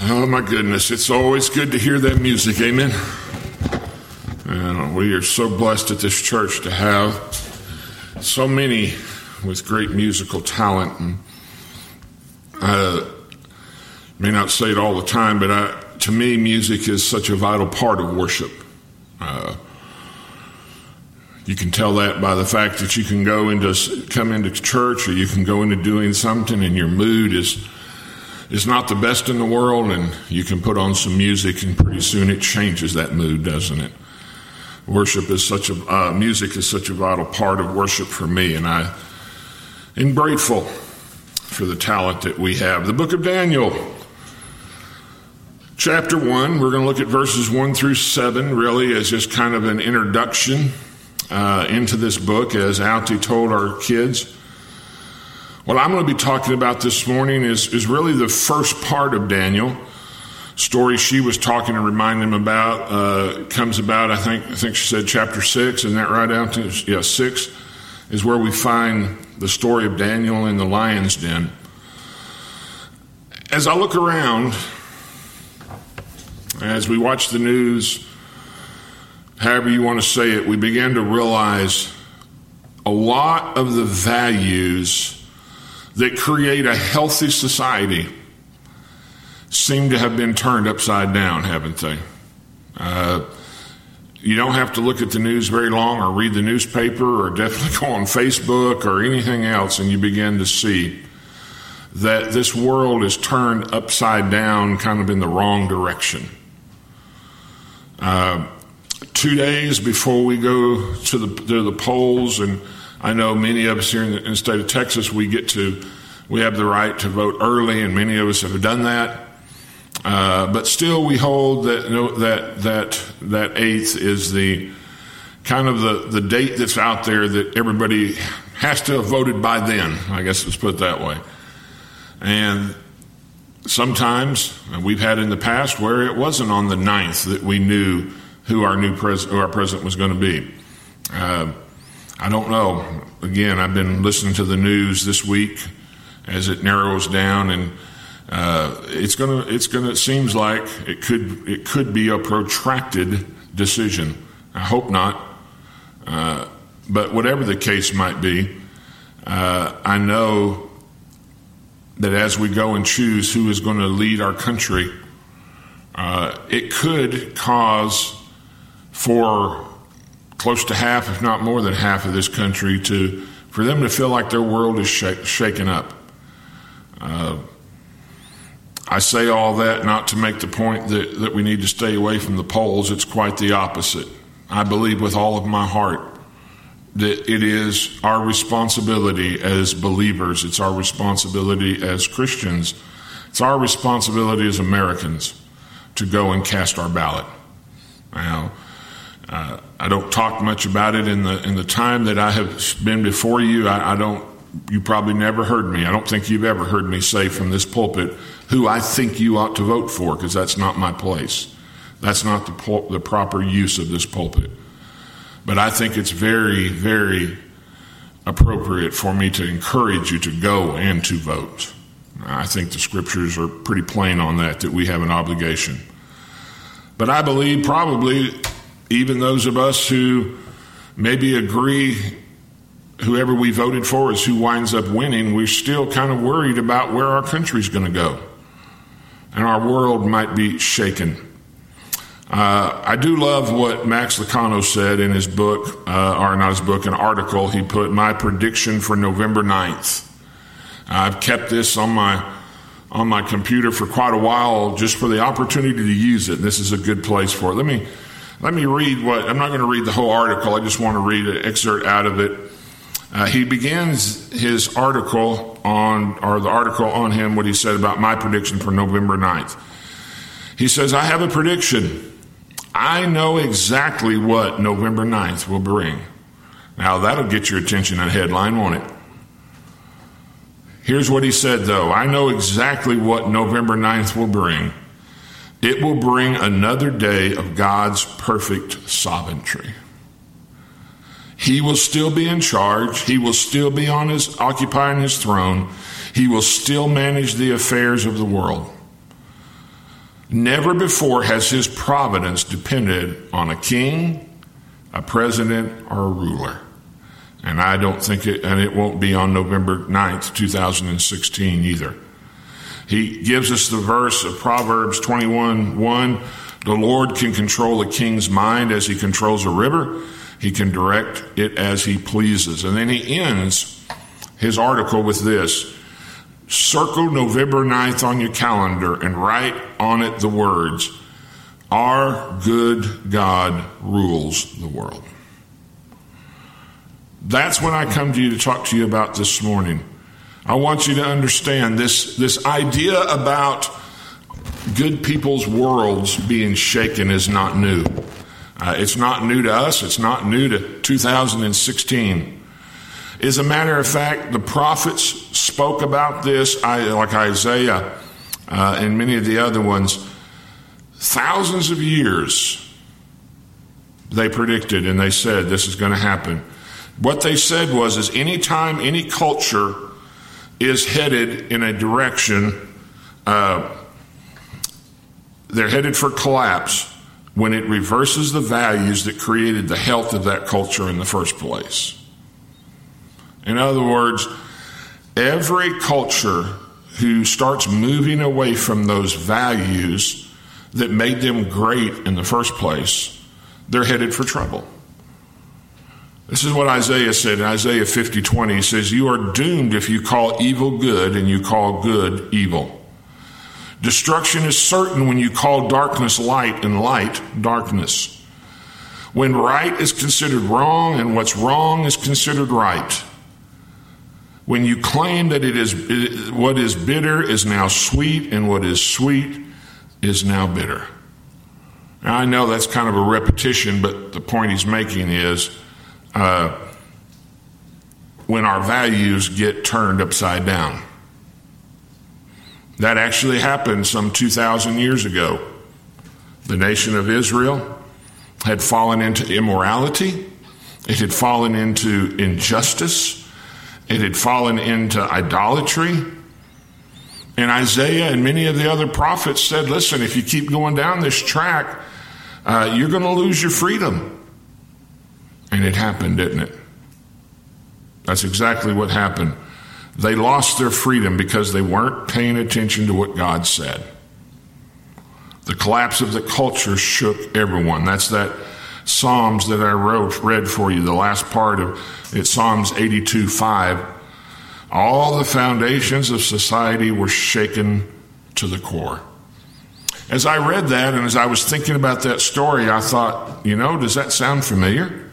Oh my goodness, it's always good to hear that music, amen? And we are so blessed at this church to have so many with great musical talent. And I may not say it all the time, but to me, music is such a vital part of worship. You can tell that by the fact that you can come into church, or you can go into doing something and your mood is not the best in the world, and you can put on some music and pretty soon it changes that mood, doesn't it? Music is such a vital part of worship for me, and I am grateful for the talent that we have. The book of Daniel, chapter 1, we're going to look at verses 1 through 7, really as just kind of an introduction into this book, as Alti told our kids. What I'm going to be talking about this morning is really the first part of Daniel. Story she was talking and reminding him about comes about, I think she said chapter 6, isn't that right, Alti? Yeah, 6 is where we find the story of Daniel in the lion's den. As I look around, as we watch the news, however you want to say it, we begin to realize a lot of the values that create a healthy society seem to have been turned upside down, haven't they? You don't have to look at the news very long or read the newspaper or definitely go on Facebook or anything else, and you begin to see that this world is turned upside down, kind of in the wrong direction. 2 days before we go to the polls, and I know many of us here in the state of Texas, we have the right to vote early, and many of us have done that. But still, we hold that 8th is the kind of the date that's out there that everybody has to have voted by then. I guess let's put it that way. And sometimes we've had in the past where it wasn't on the 9th that we knew who our president was going to be. I don't know. Again, I've been listening to the news this week as it narrows down, and it seems like it could be a protracted decision. I hope not. But whatever the case might be, I know that as we go and choose who is going to lead our country, it could cause for close to half, if not more than half of this country for them to feel like their world is shaken up. I say all that not to make the point that we need to stay away from the polls. It's quite the opposite. I believe with all of my heart that it is our responsibility as believers, it's our responsibility as Christians, it's our responsibility as Americans to go and cast our ballot. Now, I don't talk much about it in the time that I have been before you. You probably never heard me. I don't think you've ever heard me say from this pulpit who I think you ought to vote for, because that's not my place. That's not the proper use of this pulpit. But I think it's very, very appropriate for me to encourage you to go and to vote. I think the scriptures are pretty plain on that we have an obligation. But I believe probably even those of us who maybe agree whoever we voted for is who winds up winning, we're still kind of worried about where our country's going to go. And our world might be shaken. I do love what Max Lucado said in his book, or not his book, an article. He put, "My prediction for November 9th. I've kept this on my computer for quite a while just for the opportunity to use it. This is a good place for it. Let me read I'm not going to read the whole article. I just want to read an excerpt out of it. He begins his article the article on him, what he said about my prediction for November 9th. He says, "I have a prediction. I know exactly what November 9th will bring." Now, that'll get your attention on a headline, won't it? Here's what he said, though. "I know exactly what November 9th will bring. It will bring another day of God's perfect sovereignty. He will still be in charge. He will still be occupying his throne. He will still manage the affairs of the world. Never before has his providence depended on a king, a president, or a ruler. And I don't think it won't be on November 9th, 2016 either. He gives us the verse of Proverbs 21:1. The Lord can control a king's mind as he controls a river. He can direct it as he pleases. And then he ends his article with this. Circle November 9th on your calendar and write on it the words, our good God rules the world. That's what I come to you to talk to you about this morning. I want you to understand this idea about good people's worlds being shaken is not new. It's not new to us. It's not new to 2016. As a matter of fact, the prophets spoke about this, like Isaiah and many of the other ones. Thousands of years they predicted and they said this is going to happen. What they said is anytime any culture is headed in a direction, they're headed for collapse when it reverses the values that created the health of that culture in the first place. In other words, every culture who starts moving away from those values that made them great in the first place, they're headed for trouble. This is what Isaiah said in Isaiah 50:20. He says, you are doomed if you call evil good and you call good evil. Destruction is certain when you call darkness light and light darkness. When right is considered wrong and what's wrong is considered right. When you claim that what is bitter is now sweet and what is sweet is now bitter. Now, I know that's kind of a repetition, but the point he's making is when our values get turned upside down. That actually happened some 2,000 years ago. The nation of Israel had fallen into immorality. It had fallen into injustice. It had fallen into idolatry. And Isaiah and many of the other prophets said, listen, if you keep going down this track, you're going to lose your freedom. And it happened, didn't it? That's exactly what happened. They lost their freedom because they weren't paying attention to what God said. The collapse of the culture shook everyone. That's that Psalms that I read for you, the last part of it, Psalms 82:5. All the foundations of society were shaken to the core. As I read that and as I was thinking about that story, I thought, does that sound familiar?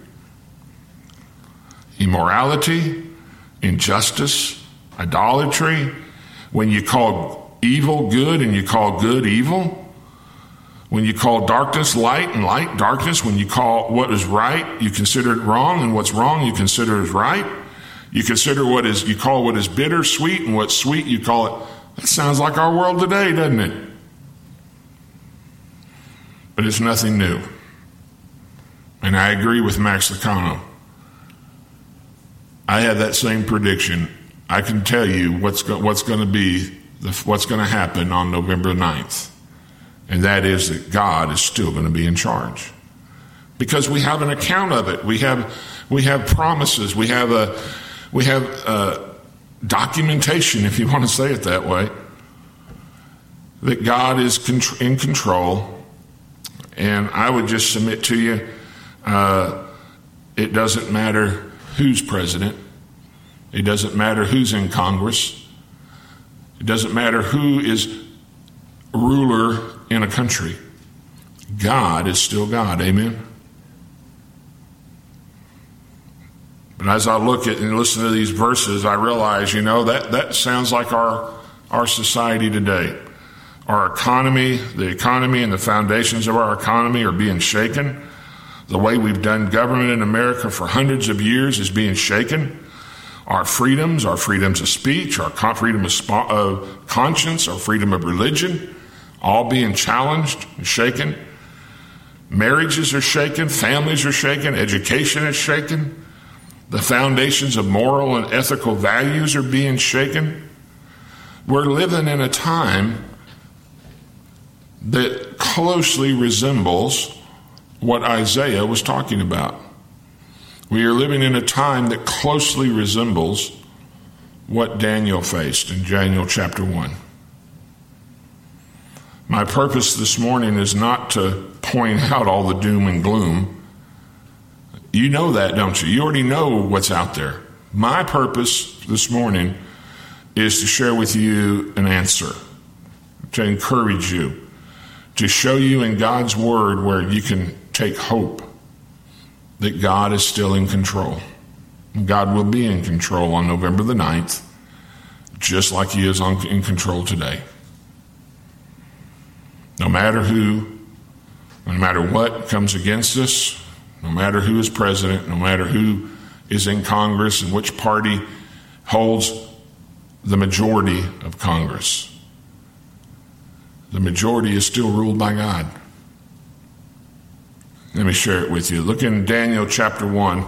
Immorality, injustice, idolatry, when you call evil good and you call good evil, when you call darkness light and light darkness, when you call what is right, you consider it wrong, and what's wrong you consider is right. You consider you call what is bitter sweet, and what's sweet you call it. That sounds like our world today, doesn't it? But it's nothing new. And I agree with Max Lucado. I had that same prediction. I can tell you what's going to happen on November 9th. And that is that God is still going to be in charge. Because we have an account of it. We have promises. We have documentation, if you want to say it that way, that God is in control. And I would just submit to you, it doesn't matter who's president. It doesn't matter who's in Congress. It doesn't matter who is ruler in a country. God is still God. Amen? But as I look at and listen to these verses, I realize, that sounds like our society today. Our economy, the economy and the foundations of our economy are being shaken. The way we've done government in America for hundreds of years is being shaken. Our freedoms of speech, our freedom of conscience, our freedom of religion, all being challenged and shaken. Marriages are shaken, families are shaken, education is shaken. The foundations of moral and ethical values are being shaken. We're living in a time that closely resembles what Isaiah was talking about. We are living in a time that closely resembles what Daniel faced in Daniel chapter 1. My purpose this morning is not to point out all the doom and gloom. You know that, don't you? You already know what's out there. My purpose this morning is to share with you an answer, to encourage you, to show you in God's Word where you can take hope that God is still in control. God will be in control on November the 9th, just like He is in control today. No matter who, no matter what comes against us, no matter who is president, no matter who is in Congress and which party holds the majority of Congress, the majority is still ruled by God. Let me share it with you. Look in Daniel chapter 1,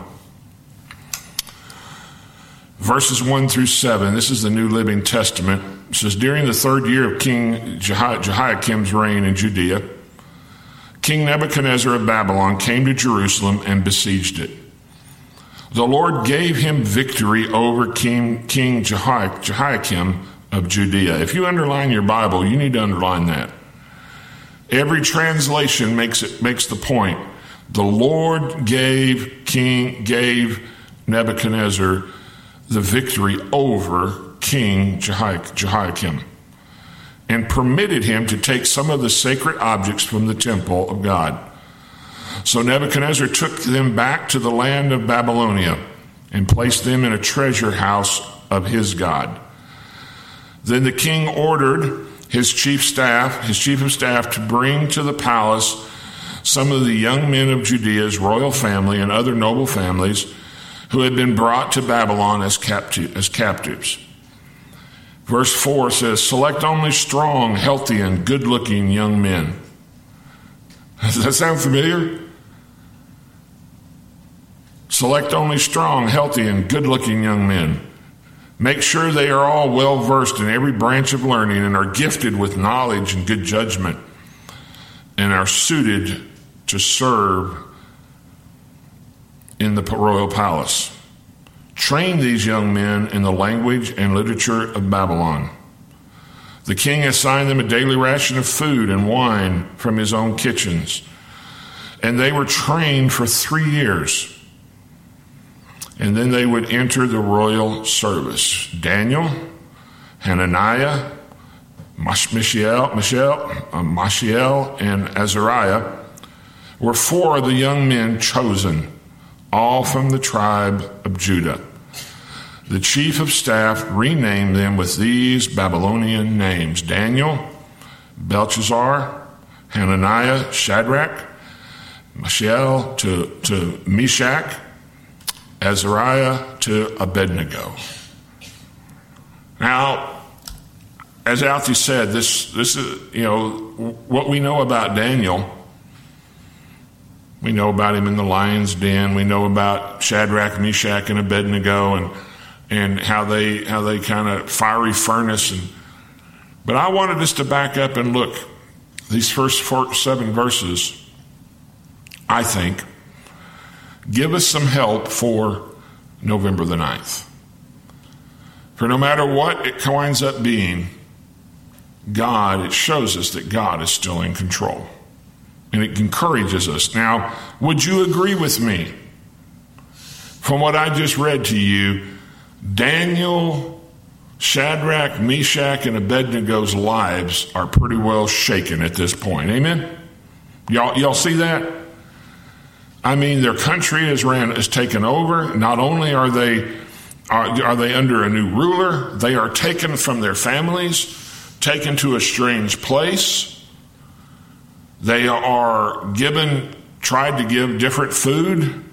verses 1 through 7. This is the New Living Testament. It says, during the third year of King Jehoiakim's reign in Judea, King Nebuchadnezzar of Babylon came to Jerusalem and besieged it. The Lord gave him victory over King Jehoiakim of Judea. If you underline your Bible, you need to underline that. Every translation makes the point. The Lord gave Nebuchadnezzar the victory over King Jehoiakim and permitted him to take some of the sacred objects from the temple of God. So Nebuchadnezzar took them back to the land of Babylonia and placed them in a treasure house of his God. Then the king ordered his chief of staff to bring to the palace some of the young men of Judea's royal family and other noble families who had been brought to Babylon as captives. Verse 4 says, select only strong, healthy, and good-looking young men. Does that sound familiar? Select only strong, healthy, and good-looking young men. Make sure they are all well-versed in every branch of learning and are gifted with knowledge and good judgment and are suited to serve in the royal palace. Train these young men in the language and literature of Babylon. The king assigned them a daily ration of food and wine from his own kitchens, and they were trained for 3 years. And then they would enter the royal service. Daniel, Hananiah, Mishael, and Azariah were 4 of the young men chosen, all from the tribe of Judah. The chief of staff renamed them with these Babylonian names: Daniel, Belshazzar, Hananiah, Shadrach, Mishael to Meshach, Azariah to Abednego. Now, as Alfie said, this is, what we know about Daniel. We know about him in the lion's den. We know about Shadrach, Meshach, and Abednego, and how they kind of fiery furnace. But I wanted us to back up and look. These first 7 verses, I think, give us some help for November the 9th. For no matter what it winds up being, it shows us that God is still in control. And it encourages us. Now, would you agree with me? From what I just read to you, Daniel, Shadrach, Meshach, and Abednego's lives are pretty well shaken at this point. Amen? Y'all see that? I mean, their country is taken over. Not only are they under a new ruler, they are taken from their families, taken to a strange place. They are tried to give different food.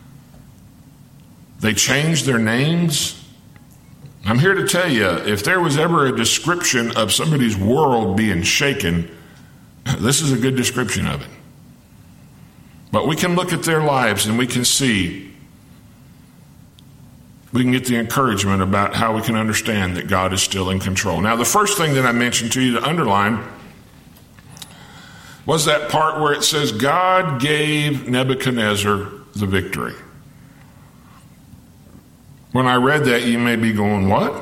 They changed their names. I'm here to tell you, if there was ever a description of somebody's world being shaken, this is a good description of it. But we can look at their lives and we can get the encouragement about how we can understand that God is still in control. Now, the first thing that I mentioned to you to underline was that part where it says God gave Nebuchadnezzar the victory. When I read that, you may be going, what?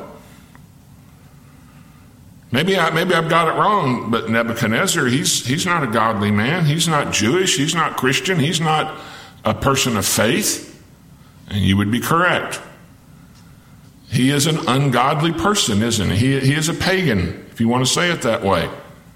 Maybe I've got it wrong, but Nebuchadnezzar, he's not a godly man. He's not Jewish. He's not Christian. He's not a person of faith. And you would be correct. He is an ungodly person, isn't he? He is a pagan, if you want to say it that way.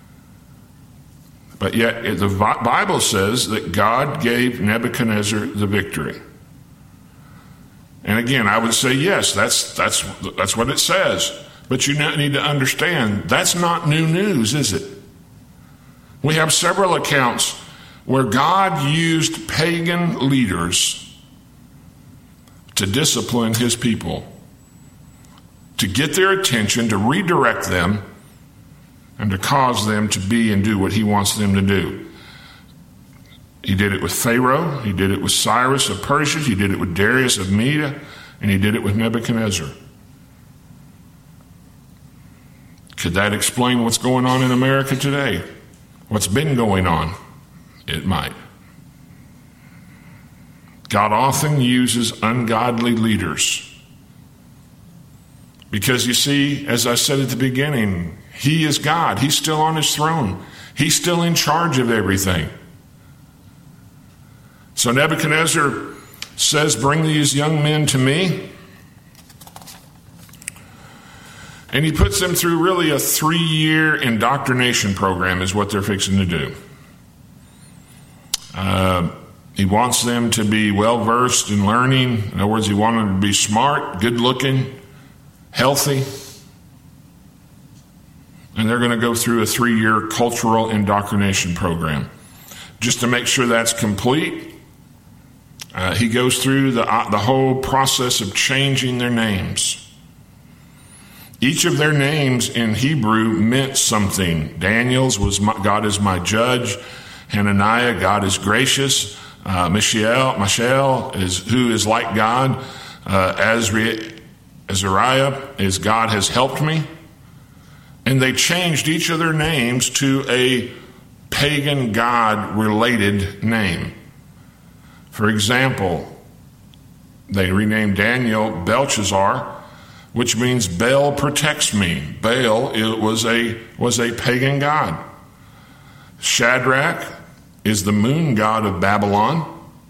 But yet the Bible says that God gave Nebuchadnezzar the victory. And again, I would say yes, that's what it says. But you need to understand, that's not new news, is it? We have several accounts where God used pagan leaders to discipline his people, to get their attention, to redirect them, and to cause them to be and do what he wants them to do. He did it with Pharaoh, he did it with Cyrus of Persia, he did it with Darius of Media, and he did it with Nebuchadnezzar. Could that explain what's going on in America today? What's been going on? It might. God often uses ungodly leaders. Because you see, as I said at the beginning, he is God. He's still on his throne. He's still in charge of everything. So Nebuchadnezzar says, bring these young men to me. And he puts them through really a 3-year indoctrination program is what they're fixing to do. He wants them to be well-versed in learning. In other words, he wants them to be smart, good-looking, healthy. And they're going to go through a 3-year cultural indoctrination program. Just to make sure that's complete, he goes through the whole process of changing their names. Each of their names in Hebrew meant something. Daniel's was God is my judge. Hananiah, God is gracious. Mishael is who is like God. Azariah is God has helped me. And they changed each of their names to a pagan God-related name. For example, they renamed Daniel Belshazzar, which means Baal protects me. Baal was a pagan god. Shadrach is the moon god of Babylon.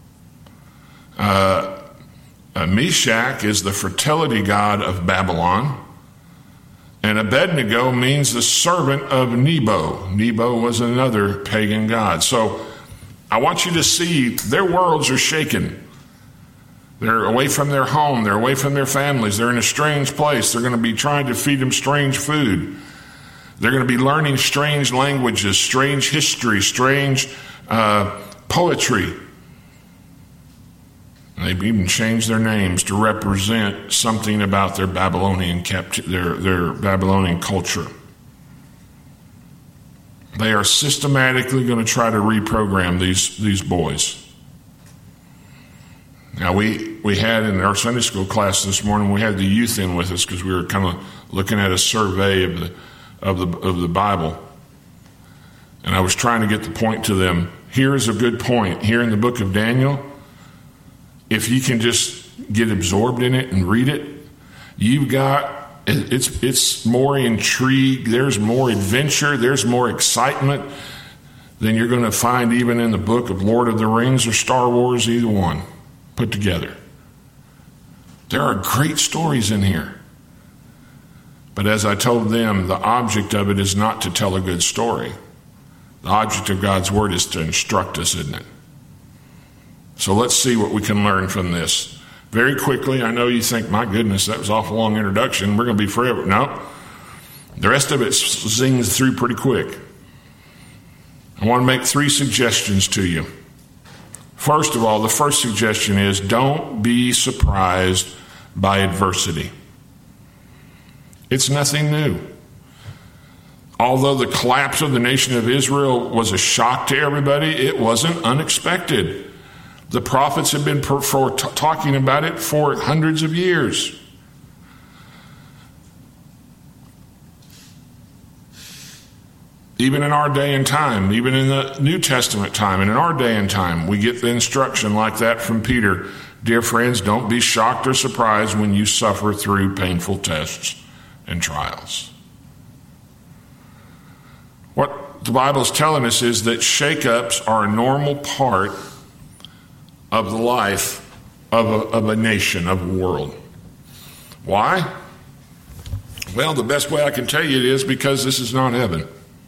Meshach is the fertility god of Babylon. And Abednego means the servant of Nebo. Nebo was another pagan god. So I want you to see their worlds are shaken. They're away from their home. They're away from their families. They're in a strange place. They're going to be trying to feed them strange food. They're going to be learning strange languages, strange history, strange poetry. They've even changed their names to represent something about their Babylonian their Babylonian culture. They are systematically going to try to reprogram these boys. Now we had in our Sunday school class this morning, we had the youth in with us because we were kind of looking at a survey of the Bible, and I was trying to get the point to them. Here is a good point. Here in the book of Daniel, if you can just get absorbed in it and read it, you've got it's more intrigue. There's more adventure. There's more excitement than you're going to find even in the book of Lord of the Rings or Star Wars, either one put together. There are great stories in here. But as I told them, the object of it is not to tell a good story. The object of God's word is to instruct us, isn't it? So let's see what we can learn from this. Very quickly, I know you think, my goodness, that was an awful long introduction. We're going to be forever. No. The rest of it zings through pretty quick. I want to make 3 suggestions to you. First of all, the first suggestion is don't be surprised by adversity. It's nothing new. Although the collapse of the nation of Israel was a shock to everybody, it wasn't unexpected. The prophets have been talking about it for hundreds of years. Even in our day and time, even in the New Testament time, and in our day and time, we get the instruction like that from Peter. Dear friends, don't be shocked or surprised when you suffer through painful tests and trials. What the Bible is telling us is that shakeups are a normal part of the life of a nation, of a world. Why? Well, the best way I can tell you it is because this is not heaven.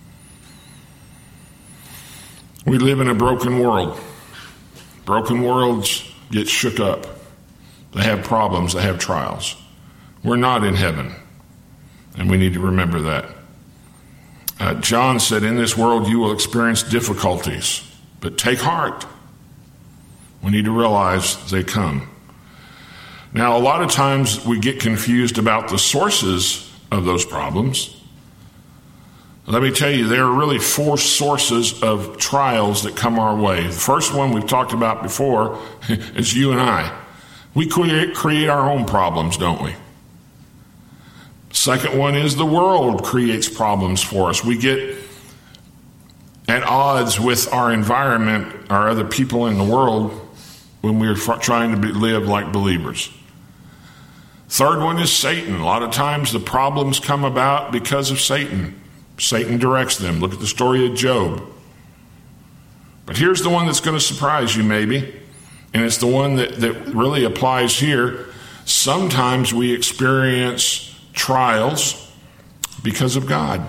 We live in a broken world. Broken worlds get shook up. They have problems. They have trials. We're not in heaven, and we need to remember that. John said, in this world you will experience difficulties, but take heart. We need to realize they come. Now, a lot of times we get confused about the sources of those problems. Let me tell you, there are really 4 sources of trials that come our way. The first one we've talked about before is you and I. We create our own problems, don't we? Second one is the world creates problems for us. We get at odds with our environment, our other people in the world, when we're trying to live like believers. Third one is Satan. A lot of times the problems come about because of Satan. Satan directs them. Look at the story of Job. But here's the one that's going to surprise you maybe, and it's the one that really applies here. Sometimes we experience trials because of God.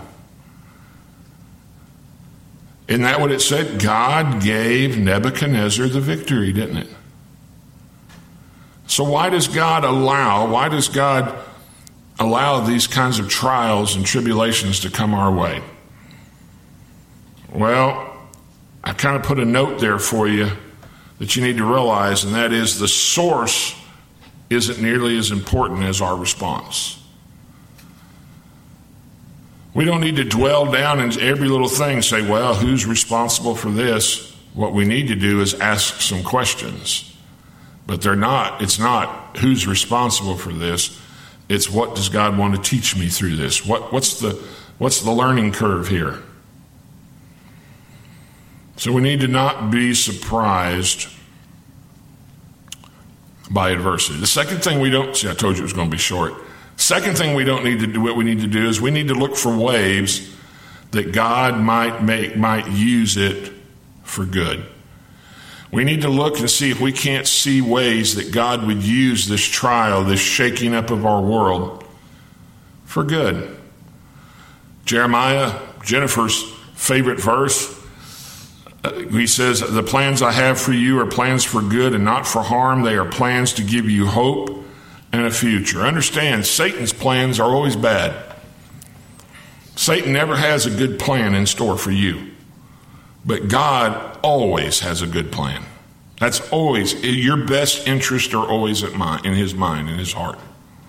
Isn't that what it said? God gave Nebuchadnezzar the victory, didn't it? So why does God allow these kinds of trials and tribulations to come our way? Well, I kind of put a note there for you that you need to realize, and that is the source isn't nearly as important as our response. We don't need to dwell down in every little thing and say, well, who's responsible for this? What we need to do is ask some questions. But it's not who's responsible for this. It's what does God want to teach me through this? What's the learning curve here? So we need to not be surprised by adversity. The second thing I told you it was going to be short. Second thing we don't need to do, what we need to do is we need to look for ways that God might use it for good. We need to look and see if we can't see ways that God would use this trial, this shaking up of our world for good. Jeremiah, Jennifer's favorite verse, he says, the plans I have for you are plans for good and not for harm. They are plans to give you hope and a future. Understand, Satan's plans are always bad. Satan never has a good plan in store for you. But God always has a good plan. That's always, your best interests are always in his mind, in his heart.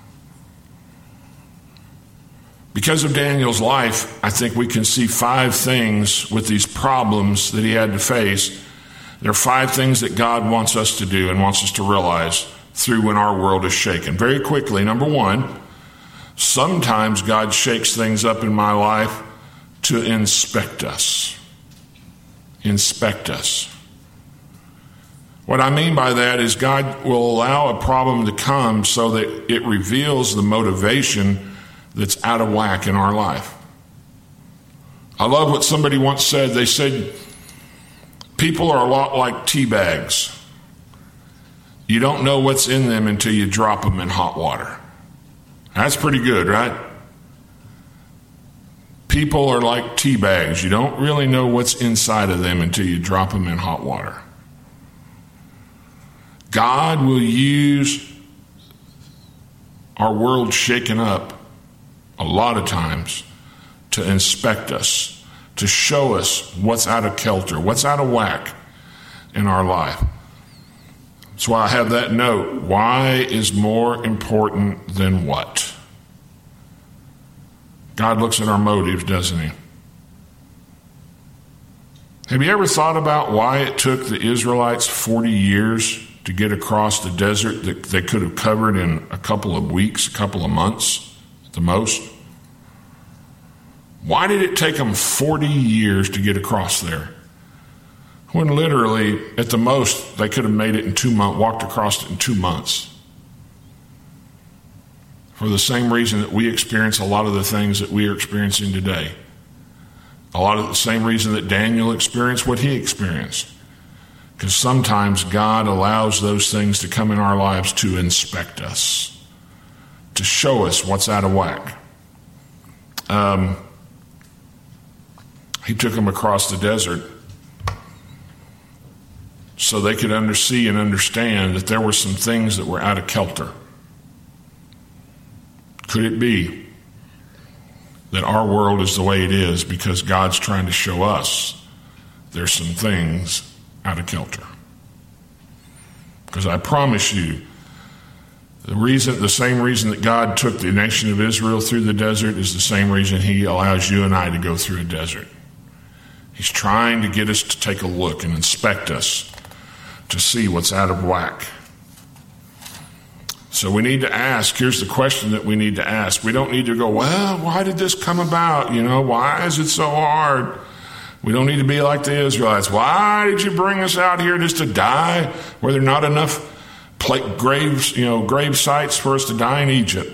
Because of Daniel's life, I think we can see 5 things with these problems that he had to face. There are 5 things that God wants us to do and wants us to realize through when our world is shaken. Very quickly, number 1, sometimes God shakes things up in my life to inspect us. Inspect us. What I mean by that is God will allow a problem to come so that it reveals the motivation that's out of whack in our life. I love what somebody once said. They said, people are a lot like tea bags. You don't know what's in them until you drop them in hot water. That's pretty good, right? People are like tea bags. You don't really know what's inside of them until you drop them in hot water. God will use our world shaken up a lot of times to inspect us, to show us what's out of kilter, what's out of whack in our life. That's why I have that note. Why is more important than what? God looks at our motives, doesn't he? Have you ever thought about why it took the Israelites 40 years to get across the desert that they could have covered in a couple of weeks, a couple of months at the most? Why did it take them 40 years to get across there? When literally, at the most, they could have made it in 2 months, walked across it in 2 months. For the same reason that we experience a lot of the things that we are experiencing today. A lot of the same reason that Daniel experienced what he experienced. Because sometimes God allows those things to come in our lives to inspect us, to show us what's out of whack. He took them across the desert so they could see and understand that there were some things that were out of kilter. Could it be that our world is the way it is because God's trying to show us there's some things out of kilter? Because I promise you, the same reason that God took the nation of Israel through the desert is the same reason he allows you and I to go through a desert. He's trying to get us to take a look and inspect us to see what's out of whack. So we need to ask, here's the question that we need to ask. We don't need to go, well, why did this come about? Why is it so hard? We don't need to be like the Israelites. Why did you bring us out here just to die where there are not enough grave sites for us to die in Egypt?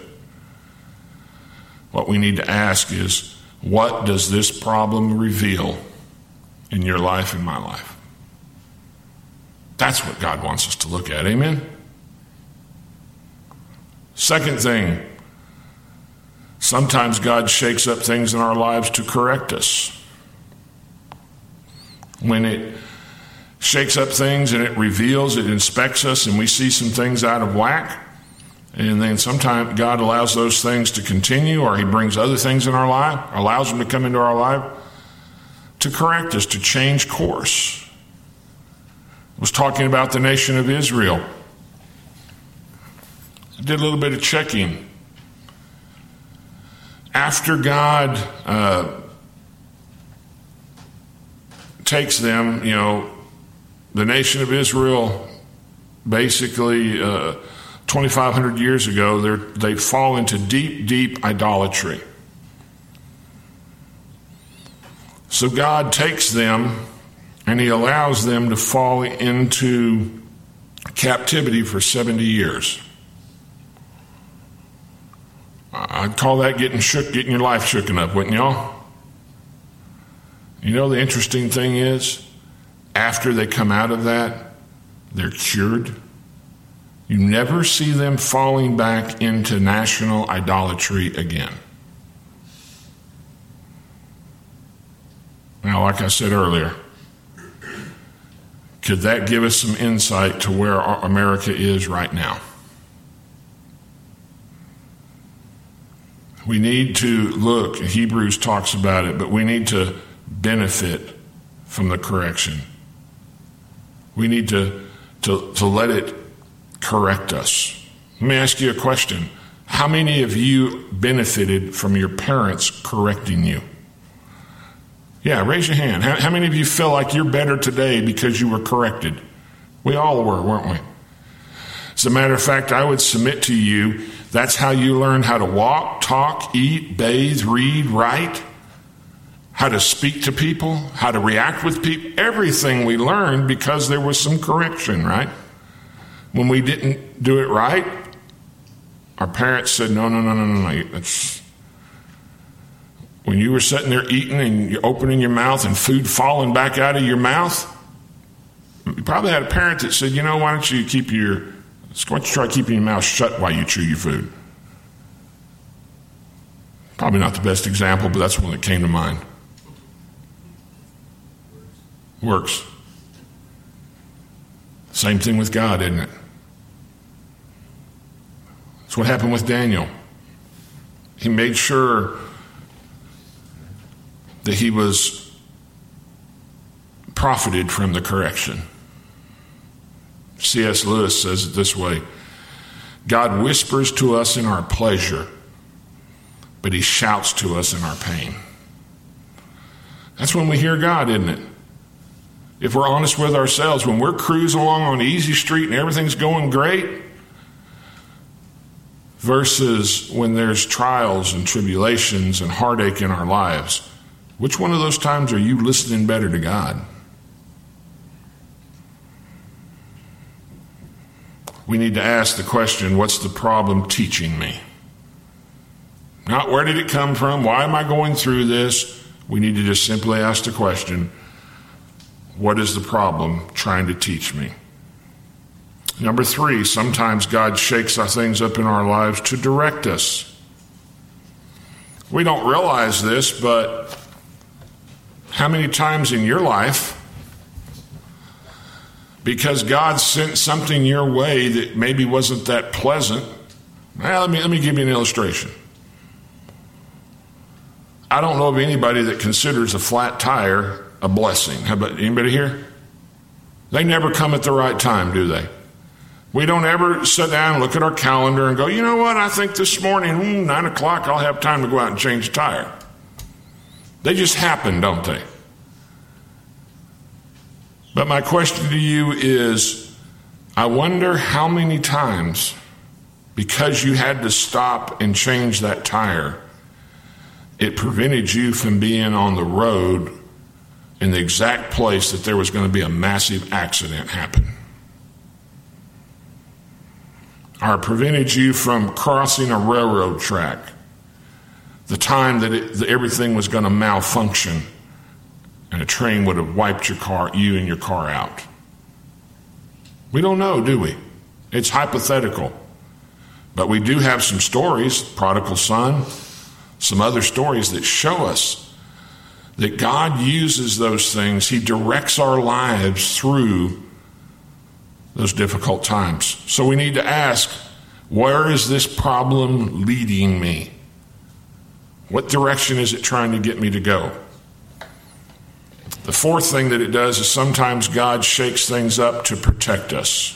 What we need to ask is, what does this problem reveal in your life and my life? That's what God wants us to look at. Amen? Second thing, sometimes God shakes up things in our lives to correct us. When it shakes up things and it reveals, it inspects us, and we see some things out of whack, and then sometimes God allows those things to continue, or he brings other things in our life, allows them to come into our life to correct us, to change course. I was talking about the nation of Israel. I did a little bit of checking. After God takes them, the nation of Israel, basically 2,500 years ago, they fall into deep, deep idolatry. So God takes them and he allows them to fall into captivity for 70 years. I'd call that getting your life shooken up, wouldn't y'all? The interesting thing is, after they come out of that, they're cured. You never see them falling back into national idolatry again. Now, like I said earlier, could that give us some insight to where America is right now? We need to look, Hebrews talks about it, but we need to benefit from the correction. We need to let it correct us. Let me ask you a question. How many of you benefited from your parents correcting you? Yeah, raise your hand. How many of you feel like you're better today because you were corrected? We all were, weren't we? As a matter of fact, I would submit to you, that's how you learn how to walk, talk, eat, bathe, read, write, how to speak to people, how to react with people. Everything we learned because there was some correction, right? When we didn't do it right, our parents said, no. When you were sitting there eating and you're opening your mouth and food falling back out of your mouth, you probably had a parent that said, why don't you try keeping your mouth shut while you chew your food? Probably not the best example, but that's one that came to mind. Works. Same thing with God, isn't it? That's what happened with Daniel. He made sure that he was profited from the correction. C.S. Lewis says it this way: God whispers to us in our pleasure, but he shouts to us in our pain. That's when we hear God, isn't it? If we're honest with ourselves, when we're cruising along on easy street and everything's going great, versus when there's trials and tribulations and heartache in our lives? Which one of those times are you listening better to God? We need to ask the question, what's the problem teaching me? Not where did it come from? Why am I going through this? We need to just simply ask the question, what is the problem trying to teach me? Number 3, sometimes God shakes our things up in our lives to direct us. We don't realize this, but how many times in your life, because God sent something your way that maybe wasn't that pleasant? Well, let me give you an illustration. I don't know of anybody that considers a flat tire a blessing. How about anybody here? They never come at the right time, do they? We don't ever sit down and look at our calendar and go, you know what, I think this morning, 9 o'clock, I'll have time to go out and change a tire. They just happen, don't they? But my question to you is, I wonder how many times, because you had to stop and change that tire, it prevented you from being on the road in the exact place that there was going to be a massive accident happen. Or it prevented you from crossing a railroad track, the time that everything was going to malfunction and a train would have wiped you and your car out. We don't know, do we? It's hypothetical. But we do have some stories, prodigal son, some other stories that show us that God uses those things. He directs our lives through those difficult times. So we need to ask, where is this problem leading me? What direction is it trying to get me to go? The 4th thing that it does is sometimes God shakes things up to protect us.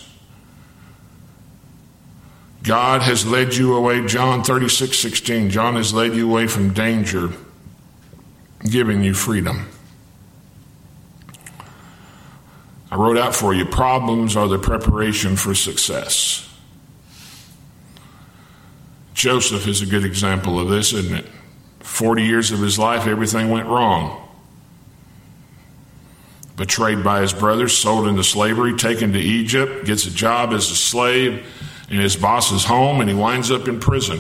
God has led you away, John 36:16. John has led you away from danger, giving you freedom. I wrote out for you, problems are the preparation for success. Joseph is a good example of this, isn't it? 40 years of his life, everything went wrong. Betrayed by his brothers, sold into slavery, taken to Egypt, gets a job as a slave in his boss's home, and he winds up in prison.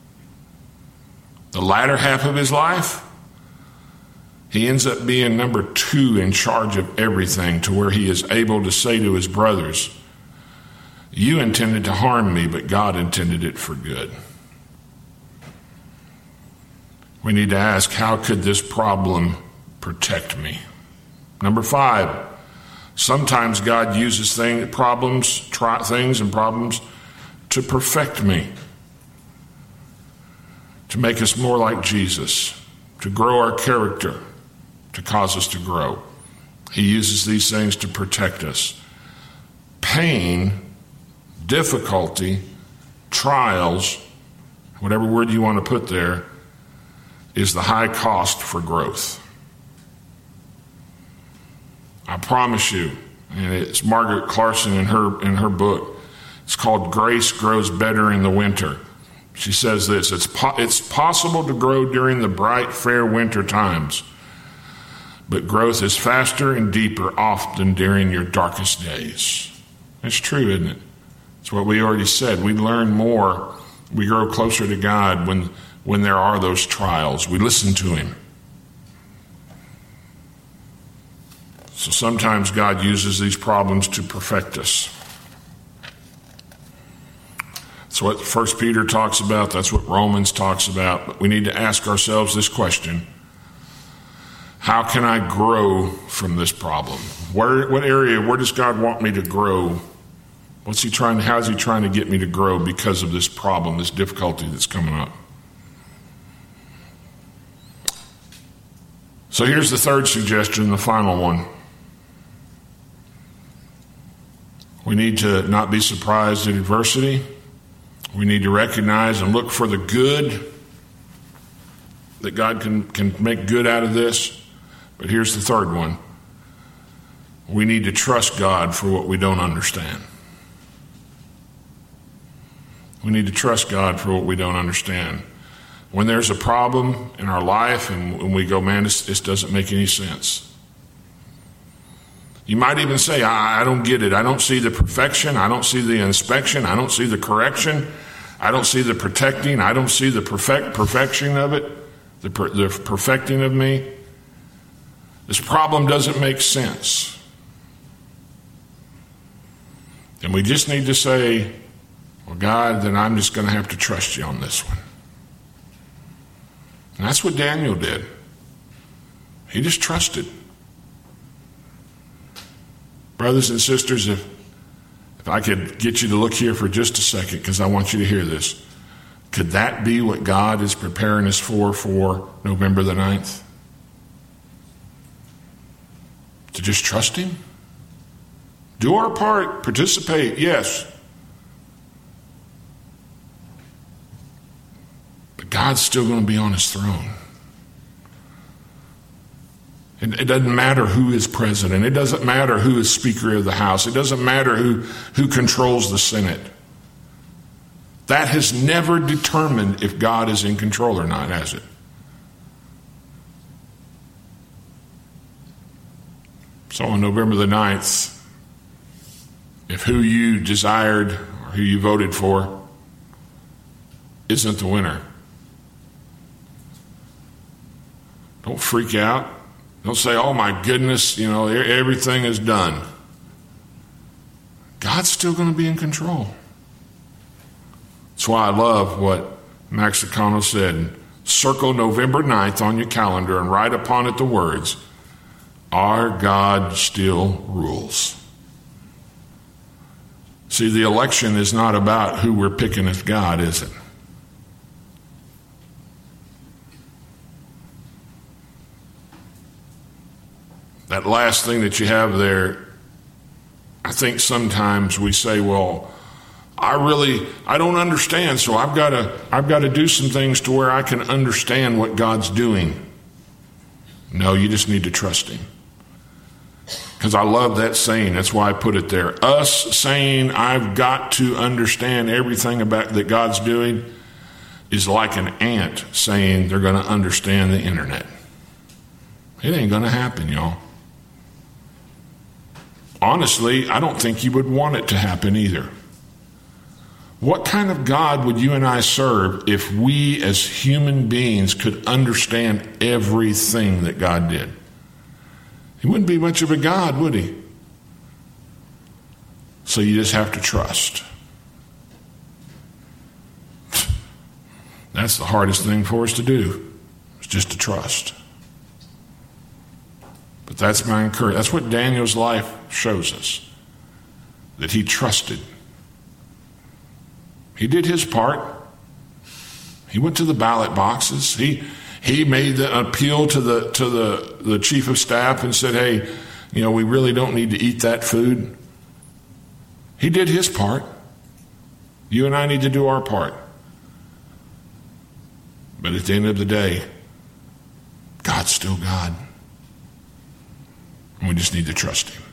The latter half of his life, he ends up being number 2 in charge of everything, to where he is able to say to his brothers, you intended to harm me, but God intended it for good. We need to ask, how could this problem protect me? Number 5, sometimes God uses things and problems to perfect me, to make us more like Jesus, to grow our character, to cause us to grow. He uses these things to protect us. Pain, difficulty, trials, whatever word you want to put there, is the high cost for growth. I promise you, and it's Margaret Clarkson in her book, it's called Grace Grows Better in the Winter. She says this, it's possible to grow during the bright, fair winter times, but growth is faster and deeper often during your darkest days. That's true, isn't it? It's what we already said. We learn more, we grow closer to God when there are those trials. We listen to Him. So sometimes God uses these problems to perfect us. That's what 1 Peter talks about. That's what Romans talks about. But we need to ask ourselves this question. How can I grow from this problem? What area, where does God want me to grow? How is He trying to get me to grow because of this problem, this difficulty that's coming up? So here's the third suggestion, the final one. We need to not be surprised at adversity. We need to recognize and look for the good that God can make good out of this. But here's the third one. We need to trust God for what we don't understand. We need to trust God for what we don't understand. When there's a problem in our life and we go, man, this doesn't make any sense. You might even say, I don't get it. I don't see the perfection. I don't see the inspection. I don't see the correction. I don't see the protecting. I don't see the perfection of it, the perfecting of me. This problem doesn't make sense. And we just need to say, well, God, then I'm just going to have to trust you on this one. And that's what Daniel did. He just trusted. Brothers and sisters, if I could get you to look here for just a second, because I want you to hear this. Could that be what God is preparing us for November the 9th? To just trust Him? Do our part, participate, yes. But God's still going to be on His throne. It doesn't matter who is president. It doesn't matter who is Speaker of the House. It doesn't matter who controls the Senate. That has never determined if God is in control or not, has it? So on November the 9th, if who you desired or who you voted for isn't the winner, don't freak out. Don't say, oh my goodness, everything is done. God's still going to be in control. That's why I love what Max Lucado said. Circle November 9th on your calendar and write upon it the words, our God still rules. See, the election is not about who we're picking as God, is it? That last thing that you have there, I think sometimes we say, well, I don't understand, so I've got to do some things to where I can understand what God's doing. No, you just need to trust Him. Because I love that saying. That's why I put it there. Us saying I've got to understand everything about that God's doing is like an ant saying they're going to understand the internet. It ain't going to happen, y'all. Honestly, I don't think you would want it to happen either. What kind of God would you and I serve if we as human beings could understand everything that God did? He wouldn't be much of a God, would He? So you just have to trust. That's the hardest thing for us to do, is just to trust. But that's my encouragement. That's what Daniel's life shows us, that he trusted. He did his part. He went to the ballot boxes. He made the appeal to the chief of staff and said, hey, we really don't need to eat that food. He did his part. You and I need to do our part. But at the end of the day, God's still God. And we just need to trust Him.